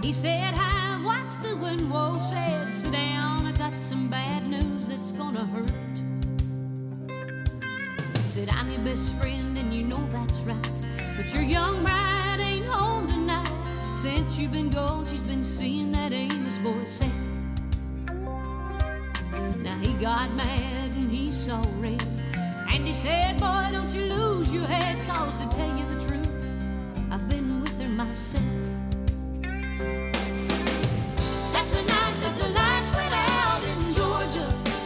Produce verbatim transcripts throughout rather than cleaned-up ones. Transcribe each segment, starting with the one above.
He said, hi, what's doing? Whoa, said, sit down, I got some bad news that's gonna hurt. He said, I'm your best friend and you know that's right, but your young bride ain't home tonight. Since you've been gone, she's been seeing that Amos boy, Seth. Now he got mad and he saw red, and he said, boy, don't you lose your head, cause to tell you the truth, I've been with her myself. That's the night that the lights went out in Georgia.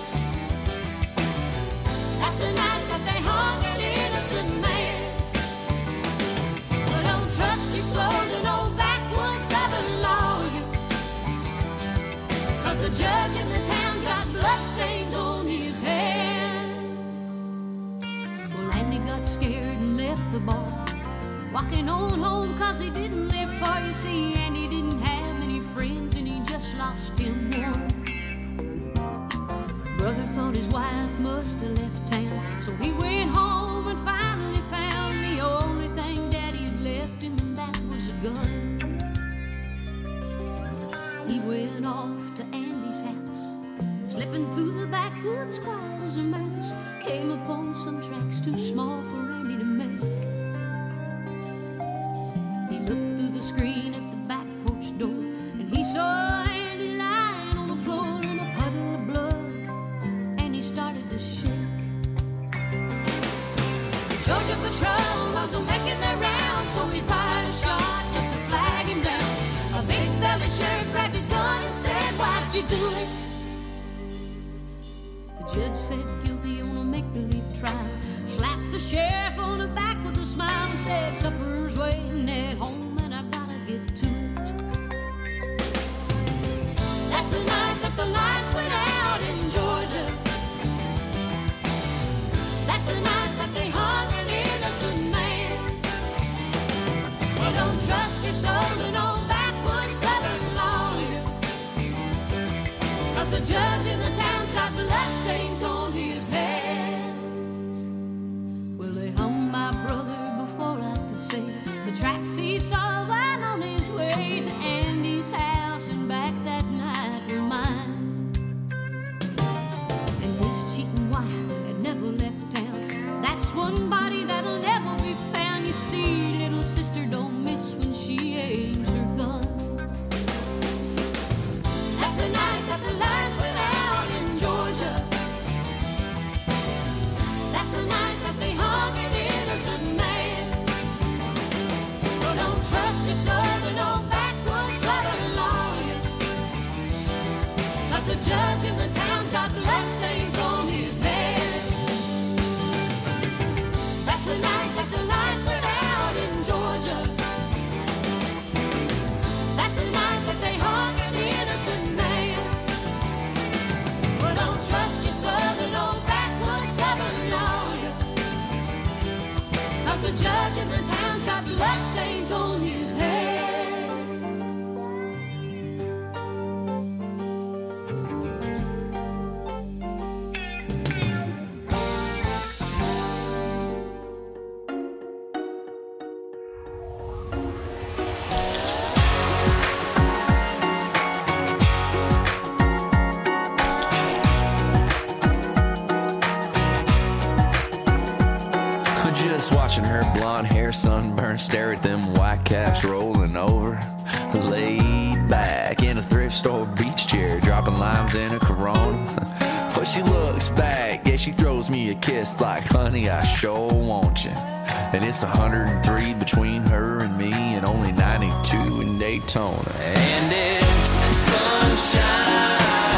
That's the night that they hung an innocent man. Well, don't trust your soul to no backwoods southern lawyer, cause the judge in the town's got bloodstains on his hand. Well, Andy got scared and left the bar, walking on home cause he didn't live far. You see, Andy didn't have many friends and he just lost him one. Brother thought his wife must have left town, so he went home and finally found the only thing Daddy had left him, and that was a gun. He went off to Andy's house, slipping through the backwoods quiet as a mouse, came upon some tracks too small for Andy to make. He looked through the screen at the back porch door, and he saw Andy lying on the floor in a puddle of blood, and he started to shake. The Georgia patrol wasn't making their round, so he fired a shot just to flag him down. A big-bellied sheriff grabbed his gun and said, why'd you do it? The judge said guilty on a make-believe trial, slapped the sheriff on the back with a smile and said, supper's waiting at home and I gotta get to it. That's the night that the lights went out in Georgia. That's the night that they hung an innocent man. Well, don't trust your soul to no backwoods southern lawyer, cause the judge in the town's got bloodstains on his hands. Well, they hung my brother before I could say the tracks he saw while on his way to Andy's house and back that night were mine. And his cheating wife had never left town. That's one body that'll never be found. You see, little sister don't miss when she aims her gun. That's the night that the lights went out in Georgia. That's the night that they hung an innocent man. Well, don't trust your soul to no backwoods southern lawyer, cause the judge in the town's got bloodstains on his head. That's the night that the lights went out in Georgia. That's the night that they hung an innocent man. Well, don't trust your soul to no backwoods southern lawyer, cause the judge in the town's got bloodstains on his hands. Just watching her blonde hair sunburn, stare at them white caps rolling over, laid back in a thrift store beach chair, dropping limes in a Corona. But she looks back, yeah, she throws me a kiss like, honey, I sure want you. And it's one hundred three between her and me, and only ninety-two in Daytona. And it's sunshine.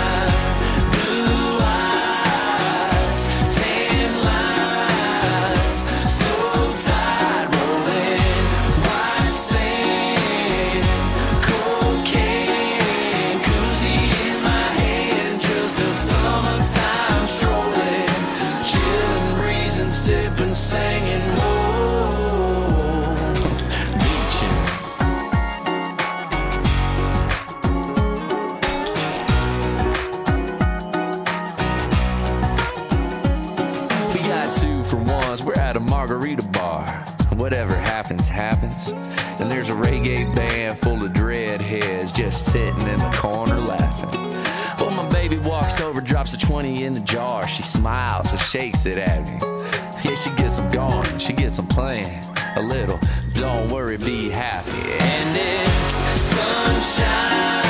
Singing, whoa, beaching. We got two for ones, we're at a margarita bar. whatever happens, happens. And there's a reggae band full of dreadheads just sitting in the corner laughing. Well, my baby walks over, drops a twenty in the jar. She smiles and shakes it at me. Yeah, she gets them going, she gets them playing a little. Don't worry, be happy. And it's sunshine.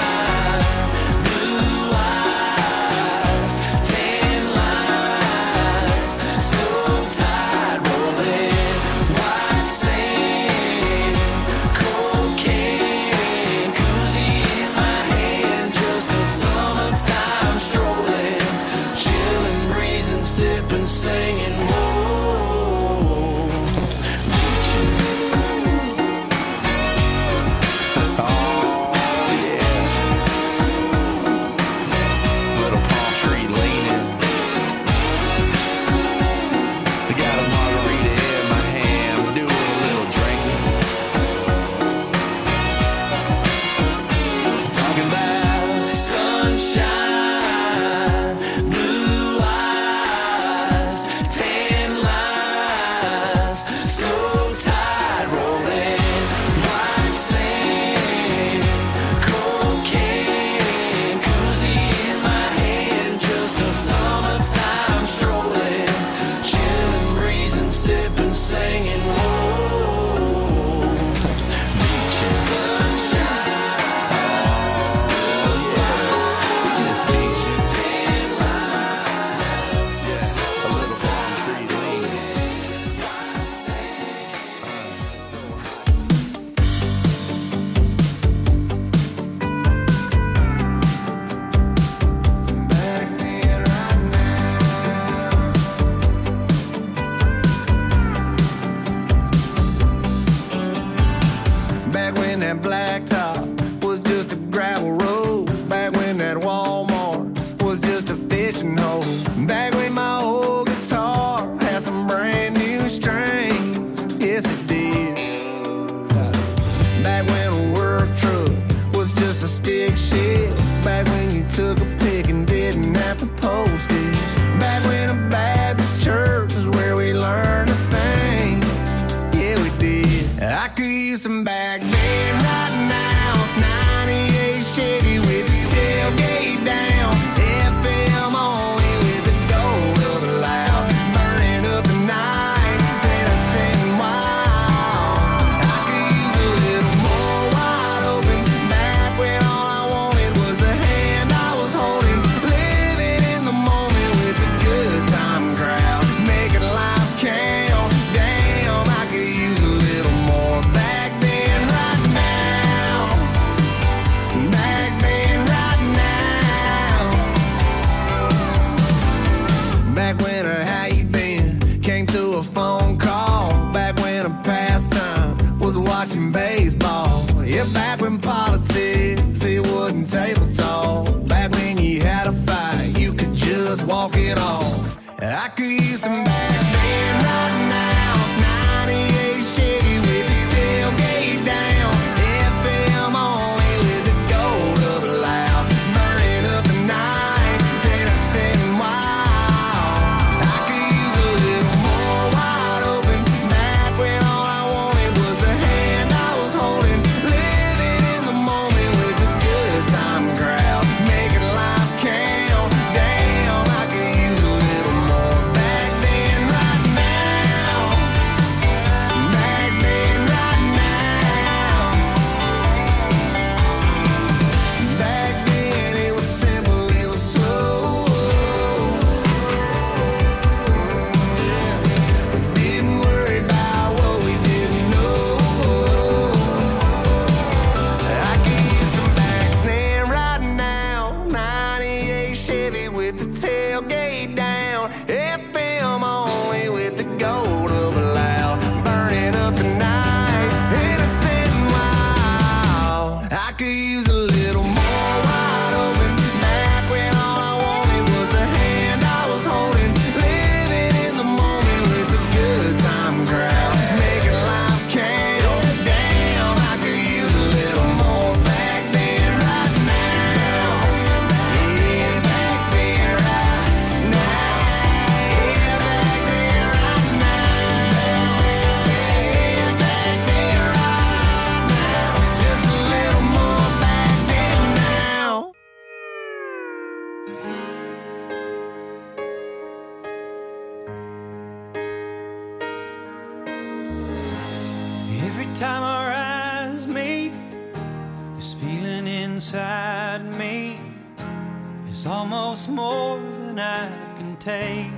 This feeling inside me is almost more than I can take.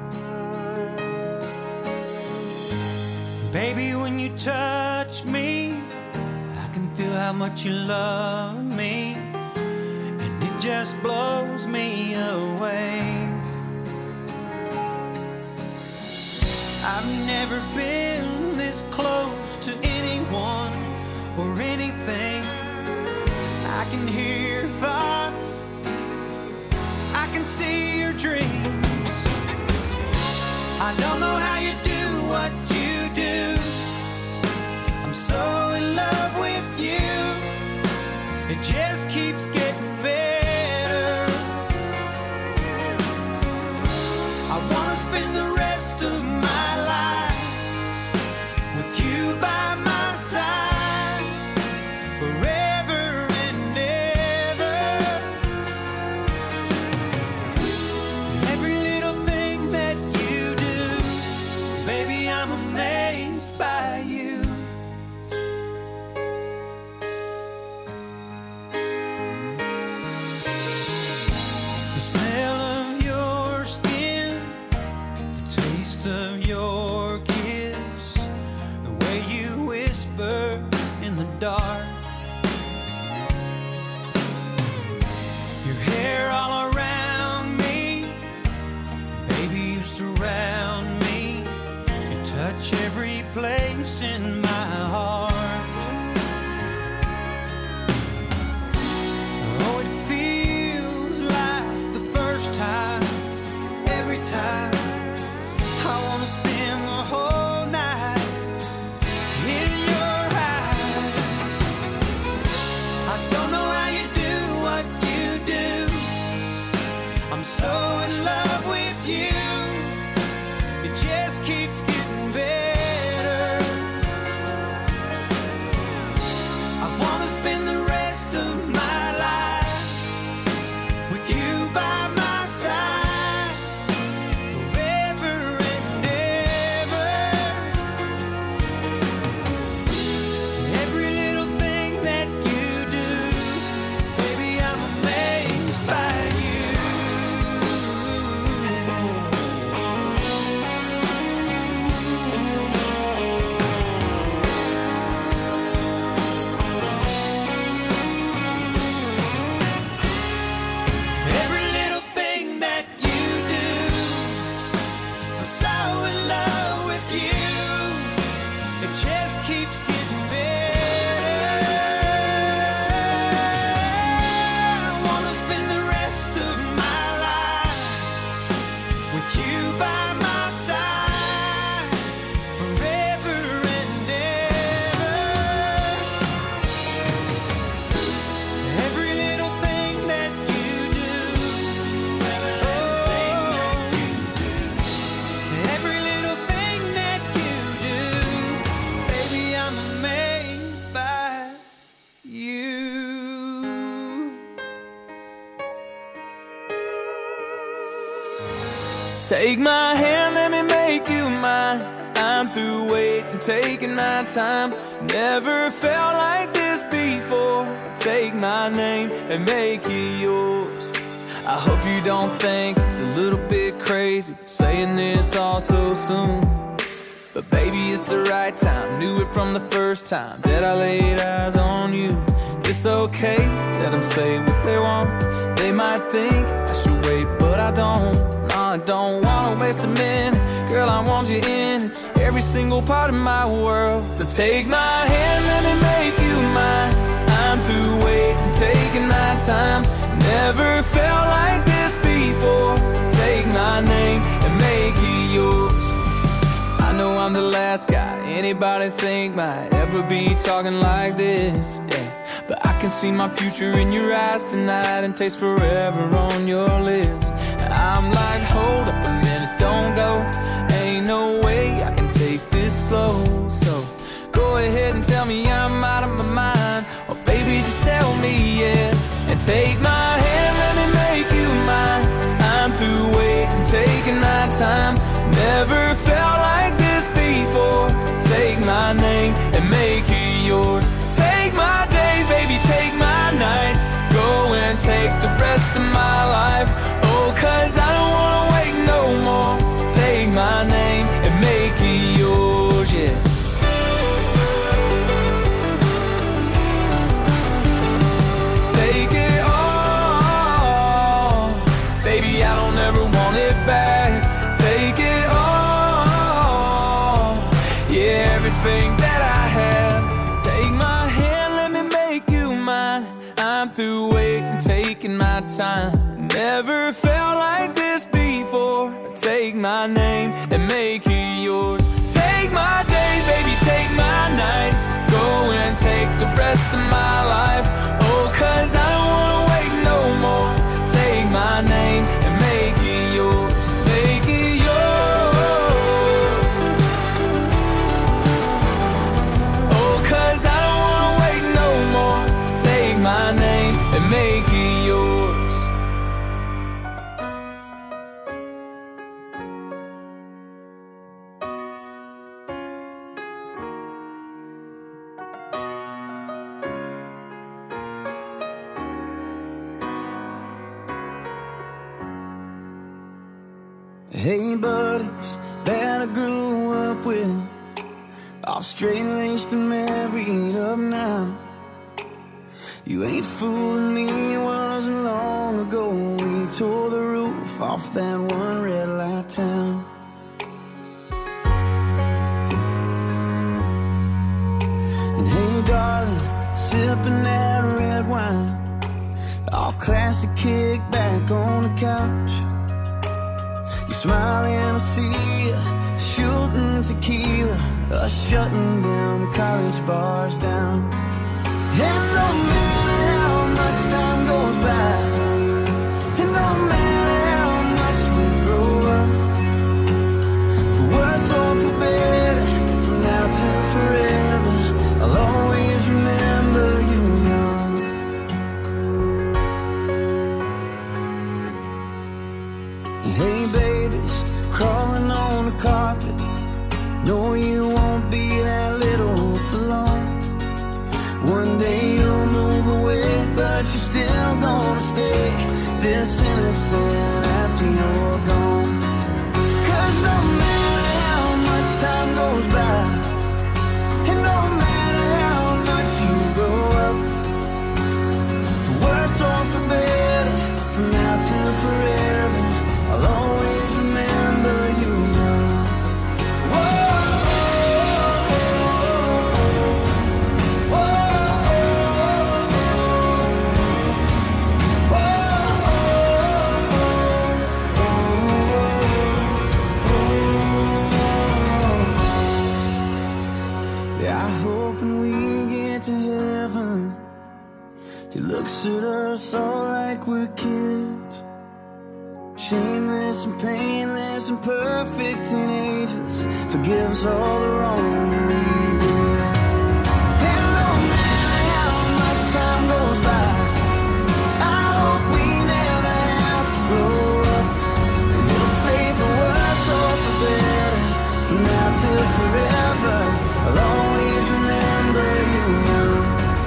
Baby, when you touch me, I can feel how much you love me, and it just blows me away. I've never been this close to anyone or anything. I can hear your thoughts, I can see your dreams. I don't know how you do what you do. I'm so in love with you. It just keeps getting better. I wanna spend the rest of my life with you by my side forever and ever. Every little thing that you do, baby, I'm amazed by you. The smell of your skin, the taste of your kiss, the way you whisper in the dark, your hair all around me, baby, you surround me, you touch every place in my heart. Oh, it feels like the first time, every time. I wanna spend the whole night in your eyes. I don't know how you do what you do. I'm so in love with you. It just keeps getting better. I wanna spend the rest of my life with you by my side forever and ever. Every little thing that you do, baby, I'm amazed by you. Every little thing that you do, I'm so in love with you. It just keeps getting better. I wanna spend the rest of my life with you by my side forever and ever. Every little thing that you do, oh, every little thing that you do, baby, I'm amazed by you. Take my hand, let me make you mine. I'm through waiting, taking my time. Never felt like this before. Take my name and make it yours. I hope you don't think it's a little bit crazy saying this all so soon. But baby, it's the right time. Knew it from the first time that I laid eyes on you. It's okay, let them say what they want. They might think I should wait, but I don't. No, I don't wanna waste a minute. Girl, I want you in every single part of my world. So take my hand, let me make you mine. I'm through waiting, taking my time. Never felt like this before. Take my name and make it yours. I know I'm the last guy anybody think might ever be talking like this, yeah. But I can see my future in your eyes tonight and taste forever on your lips. I'm like, hold up a minute, don't go. Ain't no way I can take this slow. So go ahead and tell me I'm out of my mind, or baby, just tell me yes. And take my hand, let me make you mine. I'm through waiting, taking my time. Never felt like this before. Take my name and make it yours. Take my days, baby, take my through waiting, taking my time. Never felt like this before. Take my name and make it yours. Take my days, baby, take my nights. Go and take the rest of my life. Oh, cause I don't wanna wait no more. Take my name and make it yours. Make it yours. Oh, cause I don't wanna wait no more. Take my name and make it yours. Hey buddies that I grew up with, all straight-laced and married up now. You ain't fooling me, it wasn't long ago we tore the roof off that one red light town. And hey darling, sipping that red wine, all classic kick back on the couch. Smiling, I see you shooting tequila, uh, shutting them college bars down. And no matter how much time goes by, and no matter how much we grow up, for worse or for better, from now till forever, I'll always remember you young. Hey babies, crawling on the carpet, no you won't be that little for long. One day you'll move away, but you're still gonna stay this innocent after you're gone. Cause no matter how much time goes by, and no matter how much you grow up, for worse or for better, from now till forever, I'll always remember you now. Whoa, whoa, whoa. Yeah, I hope when we get to heaven, He looks at us all like we're kids. Shameless and painless and perfect and ageless, forgives all the wrong that we did. And no matter how much time goes by, I hope we never have to grow up. And He'll say for worse or for better, from now till forever, I'll always remember you young.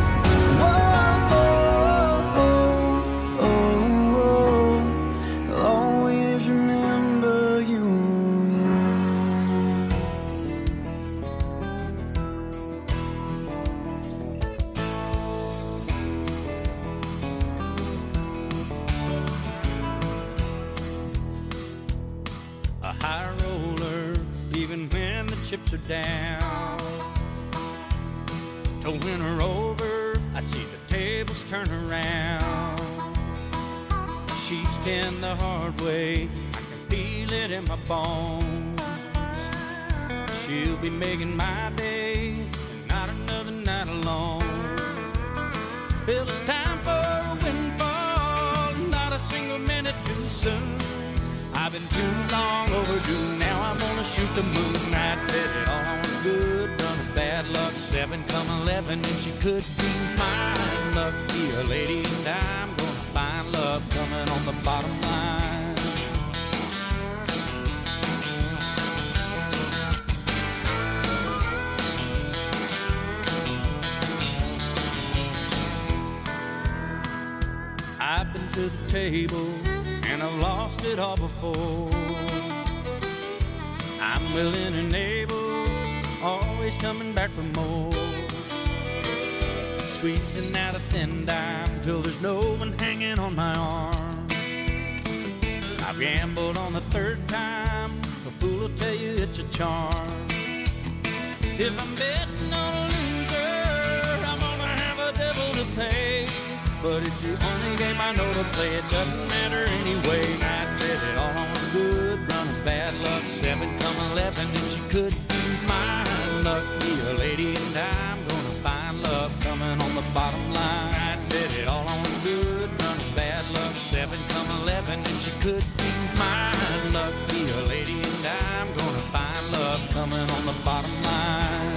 Chips are down. To win her over, I'd see the tables turn around. She's been the hard way, I can feel it in my bones. She'll be making my day, and not another night alone. Well, it's time for a windfall, not a single minute too soon. I've been too long overdue, now I'm gonna shoot the moon. I bet it all on good run of bad luck, seven come eleven, and she could be mine. Lucky a lady, and I'm gonna find love coming on the bottom line. I've been to the table, and I've lost it all before. I'm willing and able, always coming back for more. Squeezing out a thin dime till there's no one hanging on my arm. I've gambled on the third time, a fool will tell you it's a charm. If I'm betting on a loser, I'm gonna have a devil to pay. but it's the only game I know to play. It doesn't matter anyway. I did it all on good run of bad luck. Seven come eleven, and she could be my luck. Be a lady, and I'm gonna find love coming on the bottom line. I did it all on good run of bad luck. Seven come eleven, and she could be my luck. Be a lady, and I'm gonna find love coming on the bottom line.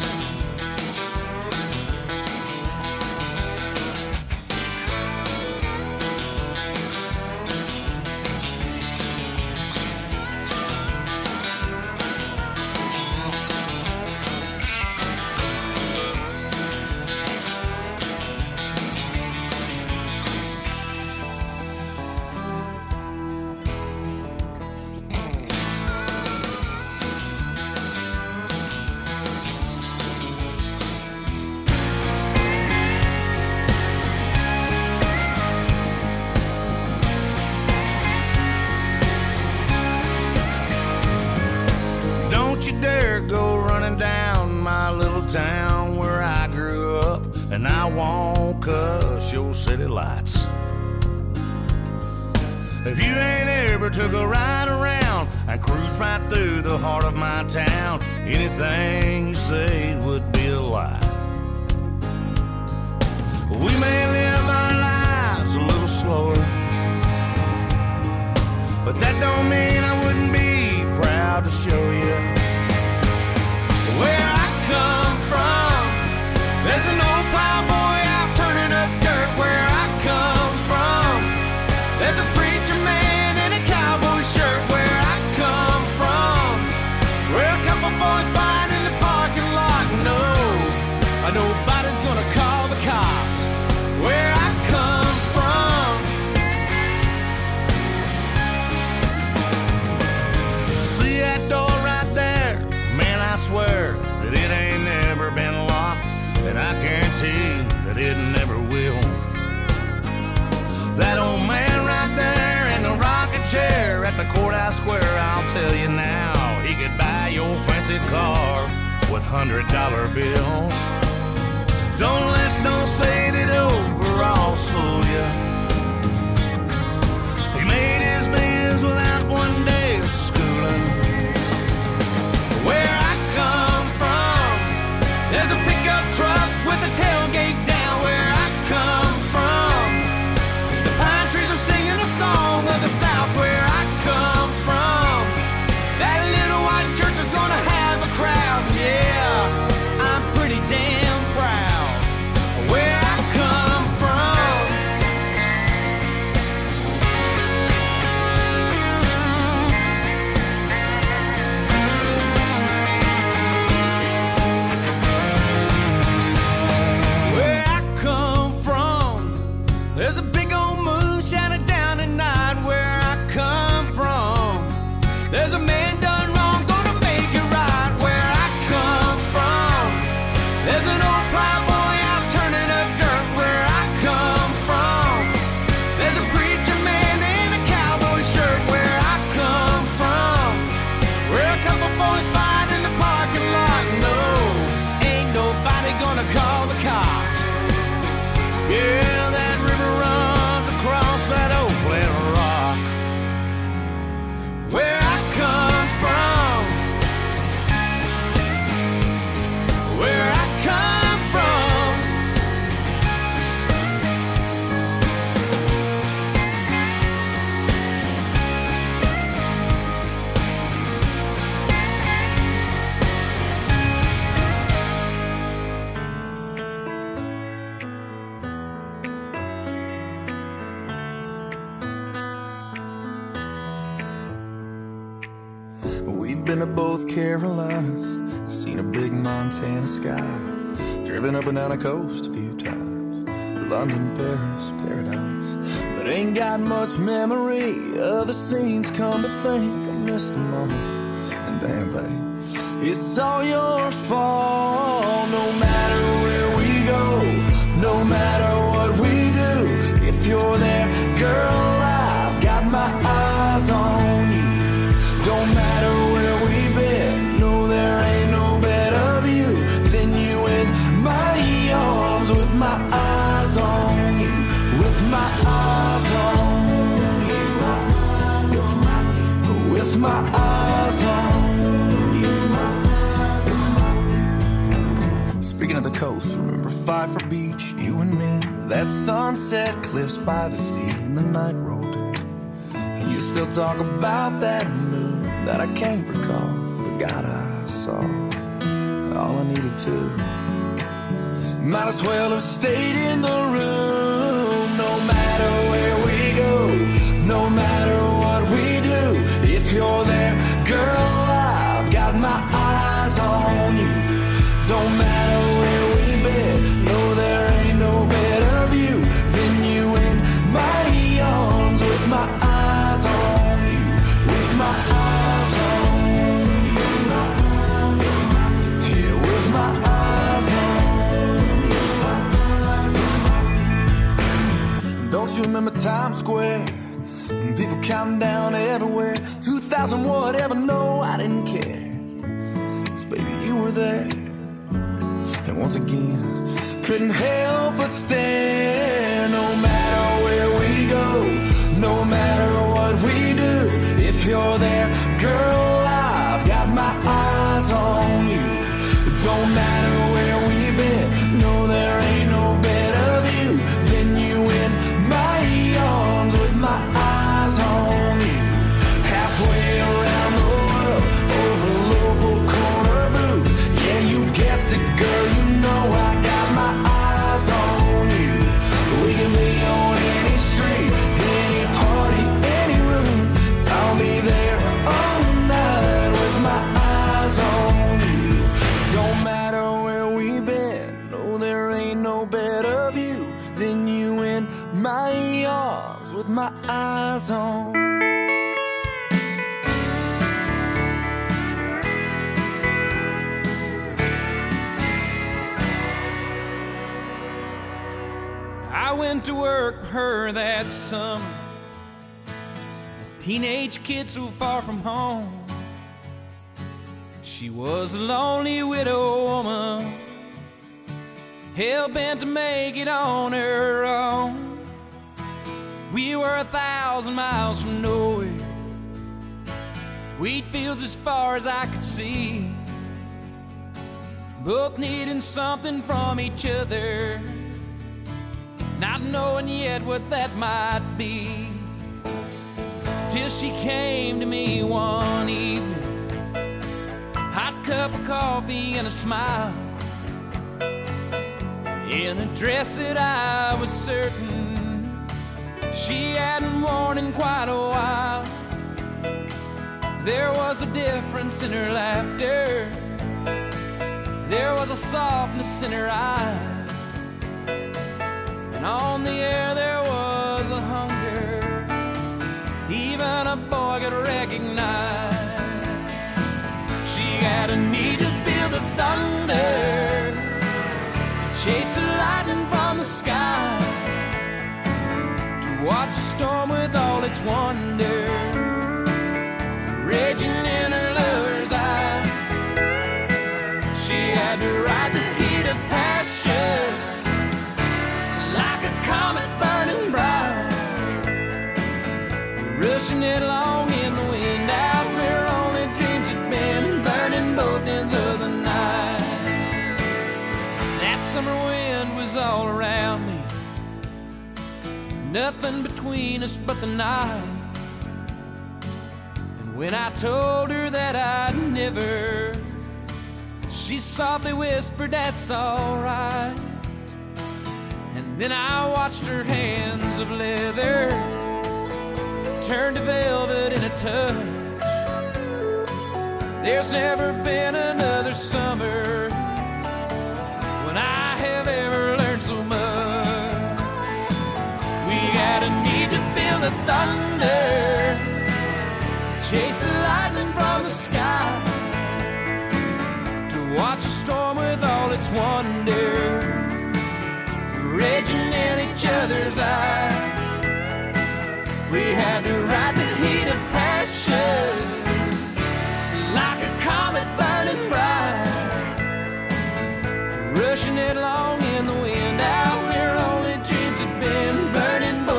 Don't you dare go running down my little town where I grew up, and I won't cuss your city lights. If you ain't ever took a ride around and cruise right through the heart of my town, anything you say would be a lie. We may live our lives a little slower, but that don't mean I wouldn't be proud to show you where I come from. There's an old plowboy out turning up dirt where I come from. There's a preacher man in a cowboy shirt where I come from. Where a couple boys fight in the parking lot. No, nobody's gonna call the cops where I come from. See that door right there? Man, I swear that it ain't never been locked, and I guarantee that it never will. That old man right there in the rocking chair at the courthouse square, I'll tell you now, he could buy your fancy car with hundred dollar bills. Don't let those faded overalls fool you. He made his bills without one day of schooling. Where I come from, there's a pickup truck with a tailgate down where I come from. The pine trees are singing a song of the South where I come from. That little white church is gonna have a crowd, yeah, I'm pretty damn proud where I come from. Where I come from, there's a big old moon shining down at night where I come from. There's a man done wrong, gonna make it right where I come from. There's an old plowboy out turning up dirt where I come from. There's a preacher man in a cowboy shirt where I come from. Where a couple boys fight in the parking lot. No, ain't nobody gonna call the cops. Yeah, that river runs across that old flat rock. Where I come from, where I come from. We've been to both Carolinas, seen a big Montana sky, driven up and down the coast a few times, London, Paris, paradise, but ain't got much memory of the scenes. Come to think, I missed them all, and damn babe, it's all your fault. No matter where we go, no matter what we do, if you're there, girl, I've got my eyes on you. Don't matter where we've been, no, there ain't no better view than you in my arms with my eyes on you. With my eyes on you, with my eyes on you. Speaking of the coast, remember Pfeiffer Beach, you and me, that sunset cliffs by the sea, and the night rolled in. And you still talk about that moon that I can't recall, but God, I saw all I needed to. Might as well have stayed in the room. No matter where we go, no matter what we do, if you're there, girl, I've got my eyes on you. Don't matter where we've been, no, there ain't no better view than you in my arms, with my eyes on you, with my eyes on you, yeah, with my eyes on you. Don't you remember Times Square? And people counting down everywhere, two thousand whatever, no, I didn't care, 'cause baby, you were there. And once again, couldn't help but stare. No matter where we go, no matter what we do, if you're there, girl, I've got my eyes on you. Don't matter where we've been, no, there ain't no better view than you in my arms, with my eyes on you. Halfway around the world, over local corner booth, yeah, you guessed it, girl, you know I got my eyes on you. We can be on any street, any party, any room, I'll be there all night with my eyes on you. Don't matter where we've been, no, there ain't no better view than you in my arms, with my eyes on. I went to work for her that summer, a teenage kid so far from home. She was a lonely widow woman, hell-bent to make it on her own. We were a thousand miles from nowhere, wheat fields as far as I could see, both needing something from each other, not knowing yet what that might be, till she came to me one evening, hot cup of coffee and a smile, in a dress that I was certain she hadn't worn in quite a while. There was a difference in her laughter, there was a softness in her eyes, and on the air there was a hunger even a boy could recognize. She had a need to feel the thunder, to chase the lightning from the sky, to watch the storm with all its wonder raging in her lover's eye. She had to ride the heat of passion like a comet burning bright, rushing it along in the wind out where only dreams had been, burning both ends of the night. That summer wind was all around me, nothing between us but the night. And when I told her that I'd never, she softly whispered, "That's all right." And then I watched her hands of leather turn to velvet in a touch. There's never been another summer when I have ever learned so much. We had a need to feel the thunder, to chase the lightning from the sky, to watch a storm with all its wonder raging in each other's eyes. We had to ride the heat of passion like a comet burning bright, rushing it along in the wind out where only dreams had been, burning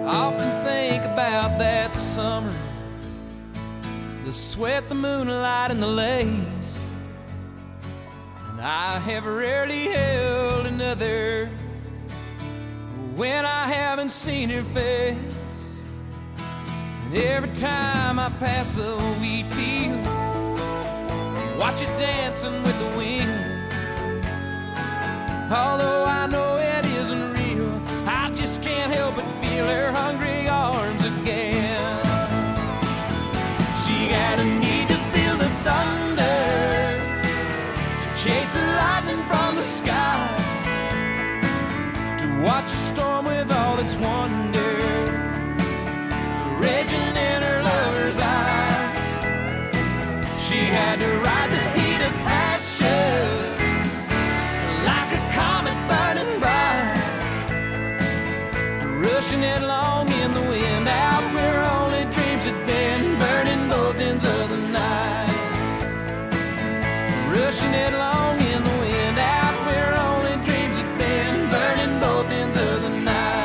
often think about that summer, the sweat, the moonlight, and the lace. And I have rarely held another when I haven't seen her face. And every time I pass a wheat field, watch it dancing with the wind. Although I know it isn't real, I just can't help but feel her hungry arms again. She got a need to feel the thunder, to chase the lightning from the sky, to watch a storm with all its wonder raging in her lover's eye. She had to ride the heat of passion like a comet burning bright, rushing headlong in the wind out where only dreams had been, burning both ends of the night. Rushing headlong in the wind out where only dreams had been, burning both ends of the night.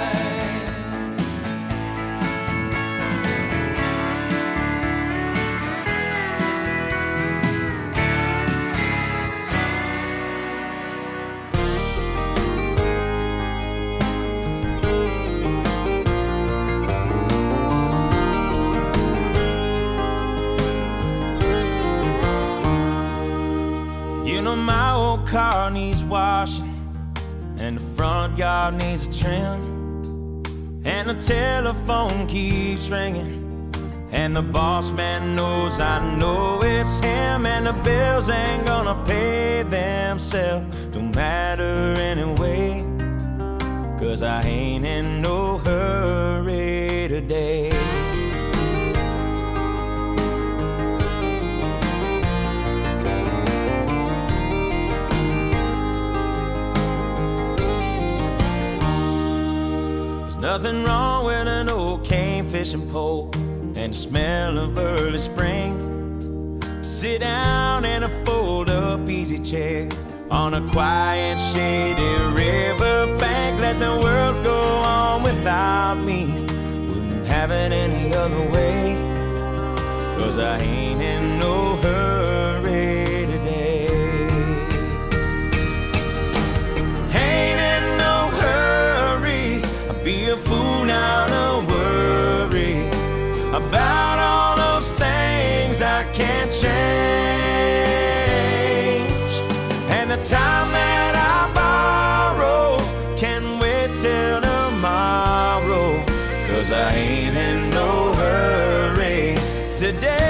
You know my old car needs washing, and the front yard needs a trim, and the telephone keeps ringing, and the boss man knows I know it's him, and the bills ain't gonna pay themselves, don't matter anyway, 'cause I ain't in no hurry today. Nothing wrong with an old cane fishing pole and the smell of early spring. Sit down in a fold-up easy chair on a quiet, shady river bank. Let the world go on without me. Wouldn't have it any other way, 'cause I ain't in no hurry today. Ain't in no hurry. Be a fool now to worry about all those things I can't change. And the time that I borrow can wait till tomorrow, 'cause I ain't in no hurry today.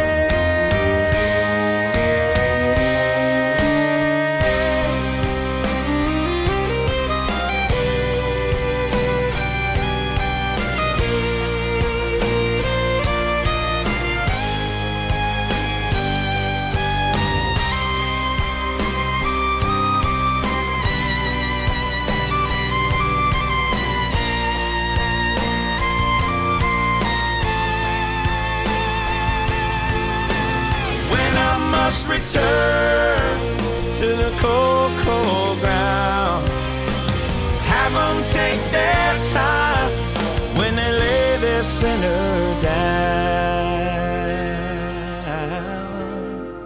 Must return to the cold, cold ground. Have them take their time when they lay their sinner down.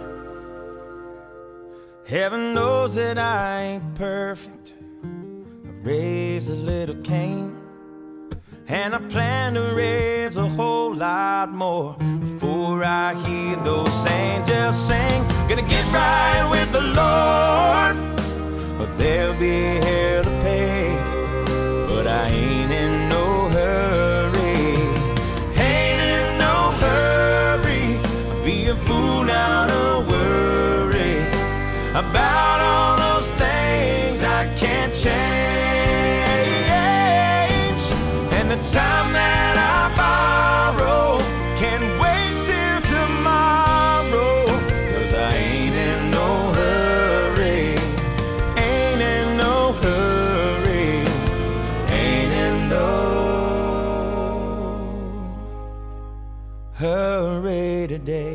Heaven knows that I ain't perfect. I raised a little Cain, and I plan to raise a whole lot more before I hear those angels sing. Gonna get right with the Lord, but there'll be hell to pay. But I ain't in no hurry, ain't in no hurry. I'd be a fool now to worry about all those things I can't change. And the time that I borrow can wait till tomorrow, 'cause I ain't in no hurry, ain't in no hurry, ain't in no hurry today.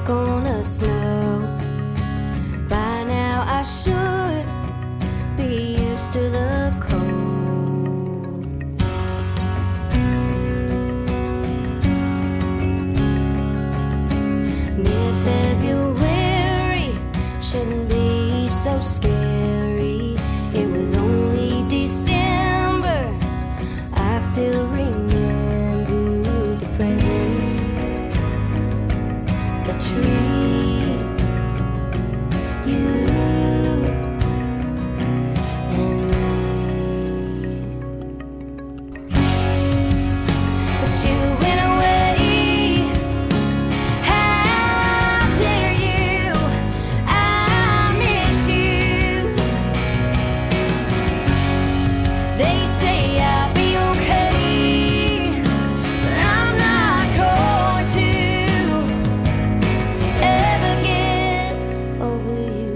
gonna snow. By now I should be used to the cold. Mid-February shouldn't be so scary. It was only December. I still remember the presents, the tree, you and me. But you went away. How dare you? I miss you. They say I'll be okay, but I'm not going to ever get over you.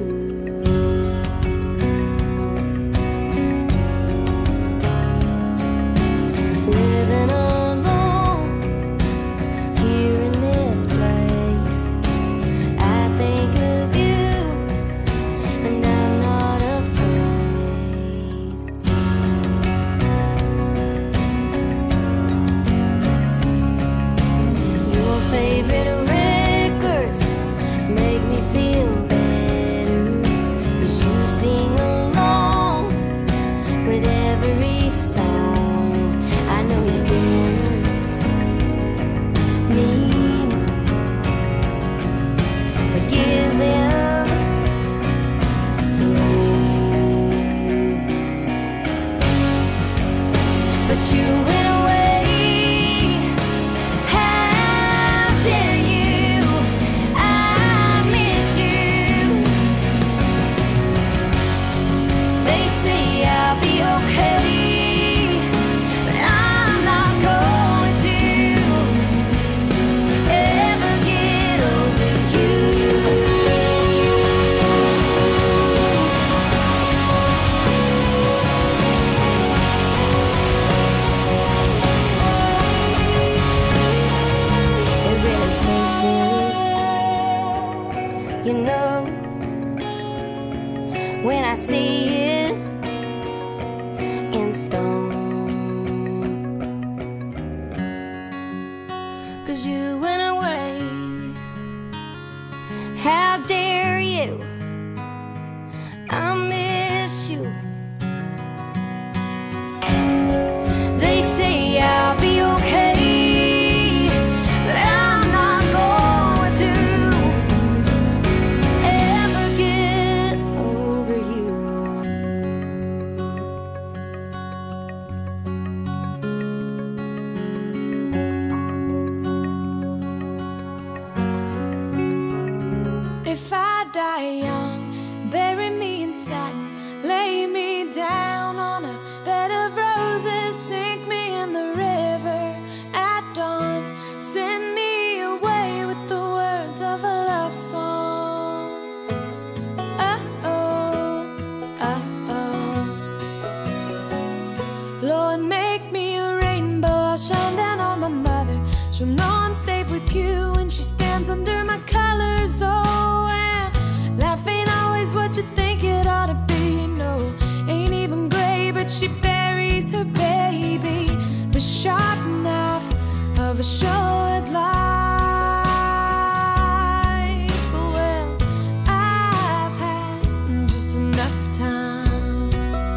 Living alone here in this place, I think of you and I'm not afraid. Your favorite records make me feel better, 'cause you sing along with every song. I know you didn't mean to give them to me, but you went away. How dare you? I miss you. They say I'll be okay, but I'm not going to ever get over you. It really sinks in, you know, when I see it in stone. 'Cause you went away. How dare you? I miss you. They say I'll be okay, but I'm not going to ever get over you. If I die young, bury me in satin, lay me down on a bed of roses, sink me in the river at dawn, send me away with the words of a love song. Uh-oh, uh-oh. Lord, make me a rainbow, I'll shine down on my mother. She'll know I'm safe with you when she stands under my colors. Oh, and life ain't always what you think it ought to be. No, ain't even gray, but she buries her baby. The sharp knife of a short life. Well, I've had just enough time.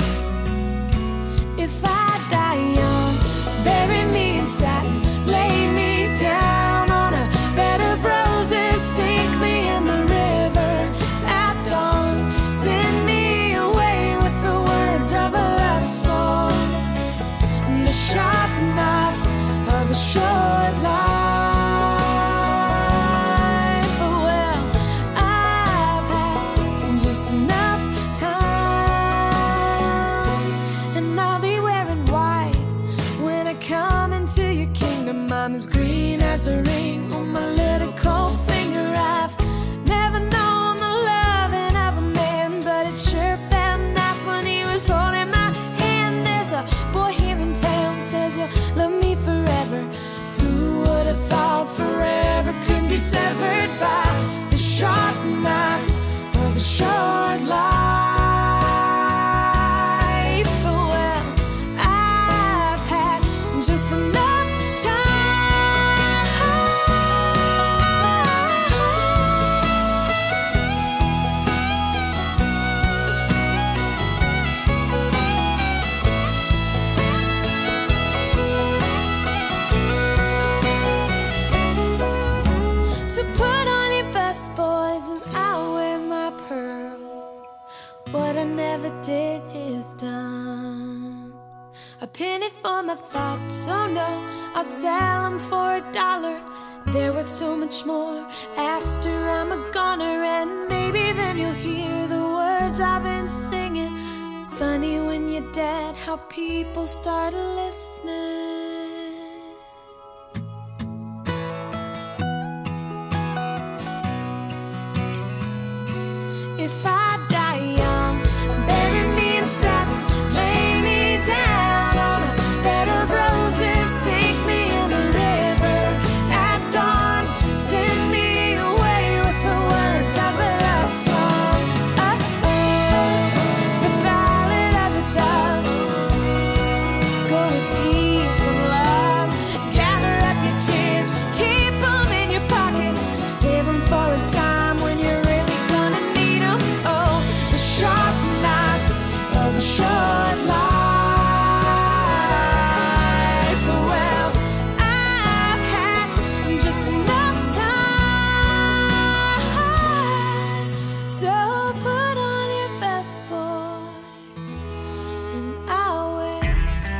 If I die young, bury me in satin, lay me down on a bed of roses, sink me in the river at dawn, send me away with the words of a love song. The sharp knife of a short life. Oh, well, I've had just enough time, and I'll be wearing white when I come into your kingdom. I'm as green as the ring on my little cold finger. I've never known the loving of a man, but it sure felt nice when he was holding my hand. There's a boy here in town says you'll love me forever. Who would have thought forever could be severed by it for my thoughts, oh no, I'll sell them for a dollar. They're worth so much more after I'm a goner. And maybe then you'll hear the words I've been singing. Funny when you're dead how people start listening. If I die young, bury me in satin, lay me down on a bed of roses, sink me in a river at dawn, send me away with the words of a love song. Oh, oh, the ballad of the dove. Go with peace and love, gather up your tears, keep them in your pocket, save them for a time when you're really gonna need them. Oh, the sharp knife of a short life. Well, I've had just enough time, so put on your best, boys, and I'll wear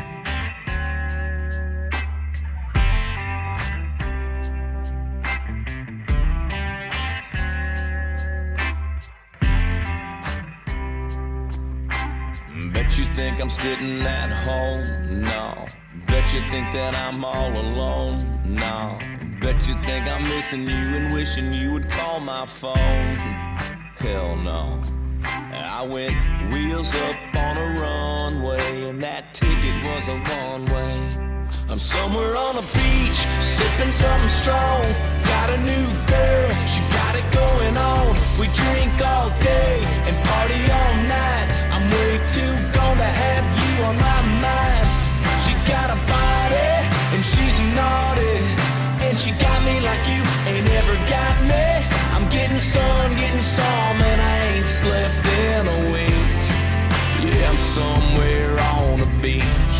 Bet you think I'm sitting at home? No. Bet you think that I'm all alone? No. Bet you think I'm missing you and wishing you would call my phone? Hell no. I went wheels up on a runway, and that ticket was a one way. I'm somewhere on a beach, sipping something strong. Got a new girl, she got it going on. We drink all day and party all night. I'm way too gone to have you on my mind. She got a body and she's naughty, and she got me like you ain't ever got me. I'm getting sun, getting some, and I ain't slept in a week. Yeah, I'm somewhere on the beach.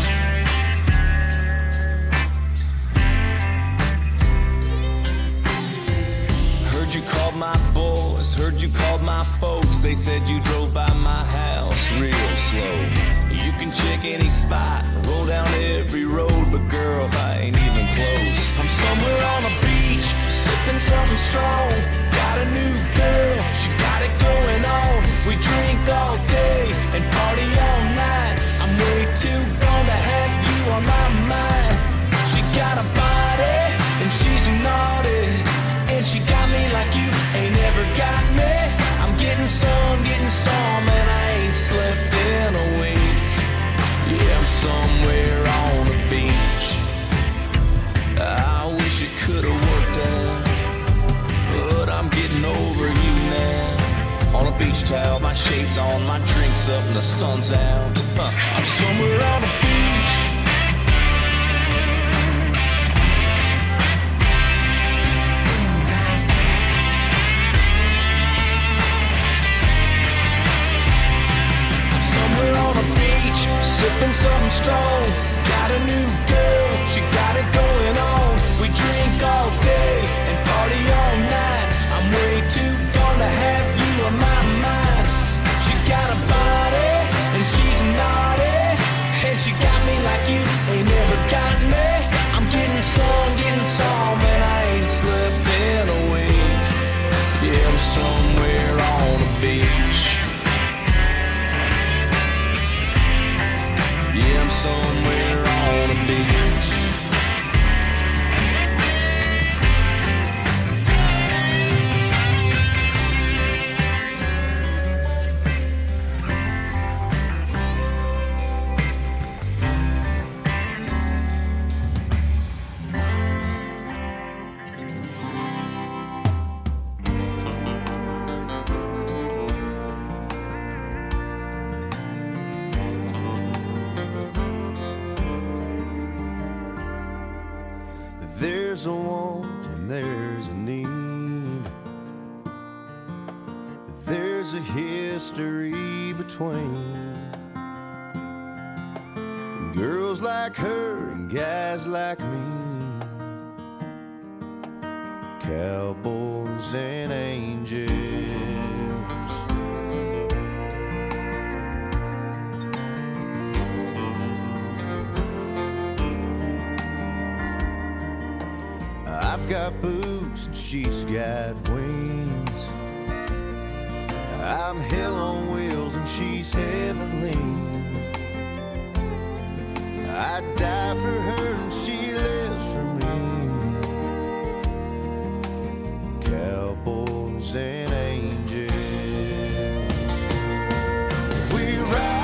Heard you called my boys, heard you called my folks. They said you drove by my house real slow. You can check any spot, roll down every road, but girl, I ain't even close. I'm somewhere on a beach, sipping something strong. Got a new girl, she got it going on. We drink all day and party all night. I'm way too gone to have you on my mind. She got a body and she's naughty, and she got me like you ain't ever got me. I'm getting some, getting some, and I ain't slept in a week. Yeah, I'm somewhere on the beach. I wish it could've worked out, but I'm getting over you now. On a beach towel, my shades on, my drinks up, and the sun's out. Huh. I'm somewhere on the beach. On a beach, sipping something strong. Got a new girl, she got it going on. We drink all day and party all night. I'm way too gone to have you on my mind. She got a body and she's naughty, and she got me like you ain't never got me. I'm getting some, getting some, and I ain't slept in a week. Yeah, I'm somewhere on the beach. Yeah, I'm somewhere on the beach. There's a want and there's a need. There's a history between girls like her and guys like me, cowboys and angels. I've got boots and she's got wings. I'm hell on wheels and she's heavenly. I'd die for her and she lives for me. Cowboys and angels, we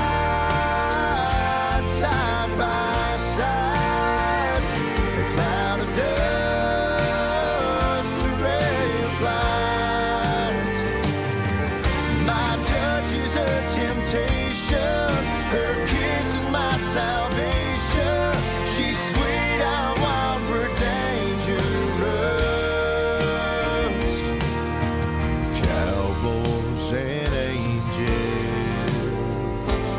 ride side by side. A cloud of dust, a ray of light. My touch is her temptation, her kiss is my salvation. She's sweet, I'm wild for dangerous. Cowboys and angels.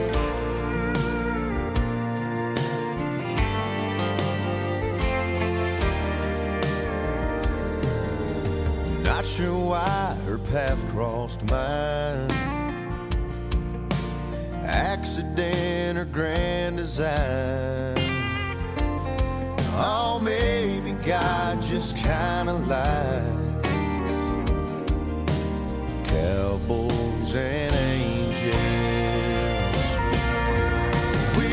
Not sure why her path crossed mine. Accident or grand design. Oh, maybe God just kinda lied. Cowboys and angels, we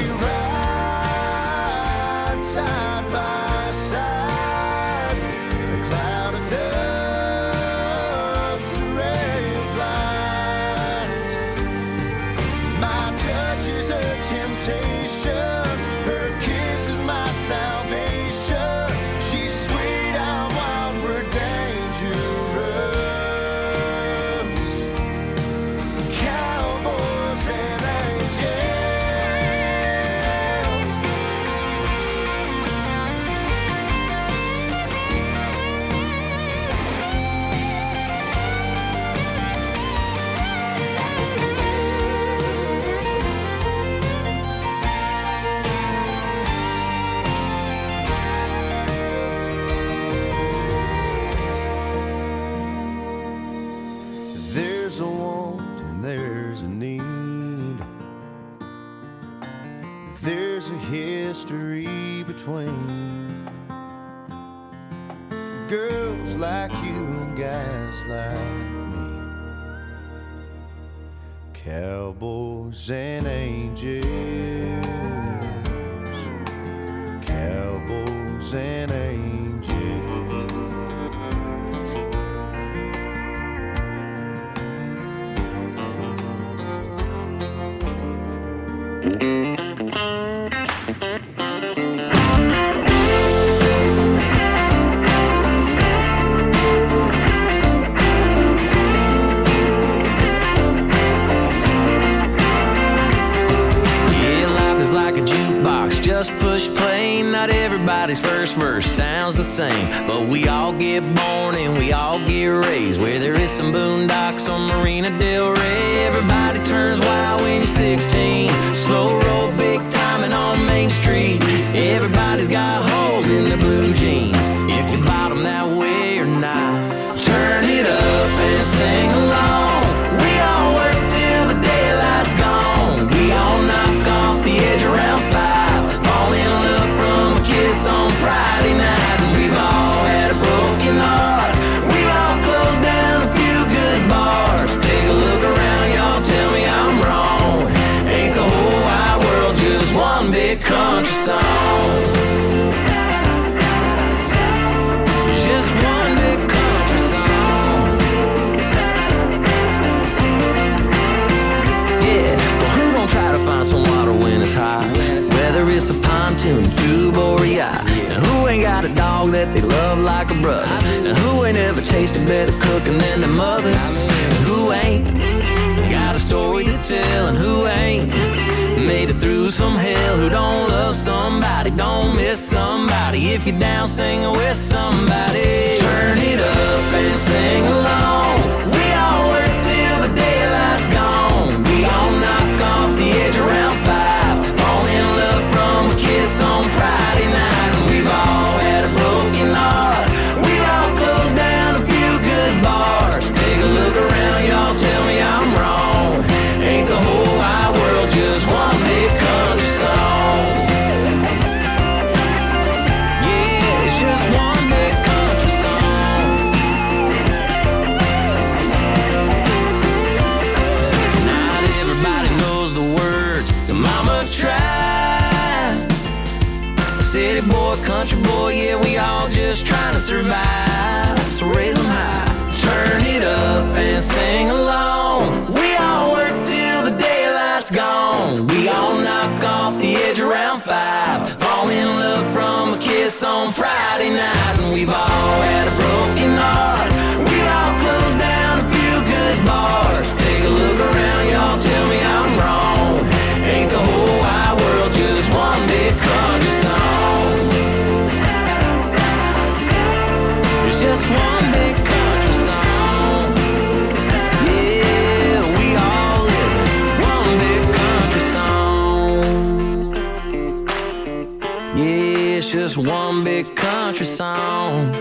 ride side by side. A cloud of dust, a ray of light. My touch is her temptation, her kiss is my salvation. She's sweet, I'm wild for dangerous. Cowboys and angels. There's a want and there's a need. There's a history between girls like you and guys like me. Cowboys and angels. Cowboys and angels. Yeah, life is like a jukebox, just push play. Not everybody's first verse sounds the same, but we all get born and we all get raised where there is some boondocks on Marina Del Rey. Everybody turns wild when you're sixteen, slow roll, big timing on Main Street. Everybody's got holes in their blue jeans, if you bottom that way or not. Turn it up and sing along. We all work till the daylight's gone. We all knock off the edge around five, fall in love from a kiss on Friday night. And we've all had a broken heart, we've all closed down a few good bars. Take a look around, y'all, tell me I'm wrong. Ain't the whole wide world just one big country song? Just one big country song. Yeah, well, who gon' try to find some water when it's hot? Whether it's a pontoon, tube, or a yacht. And who ain't got a dog that they love like a brother? And who ain't ever tasted better cooking than their mother? And who ain't got a story to tell? And who ain't made it through some hell? Who don't love somebody, don't miss somebody? If you're down singing with somebody, turn it up and sing along. We all work till the daylight's gone. We all knock off the edge around five, fall in love from a kiss on Friday night. And we've all had a broken heart, we've all closed down a few good bars. Take a look around, y'all, tell me I'm wrong. Ain't the whole wide world just one big country song? Yeah, it's just one big survive. So raise them high, turn it up and sing along. We all work till the daylight's gone. We all knock off the edge around five. Fall in love from a kiss on Friday night. And we've all had a broken heart. We've all closed down a few good bars. Take a look around, y'all, tell me I'm wrong. Ain't the whole wide world just one big country song? It's just one big country song. Yeah, we all live one big country song. Yeah, it's just one big country song.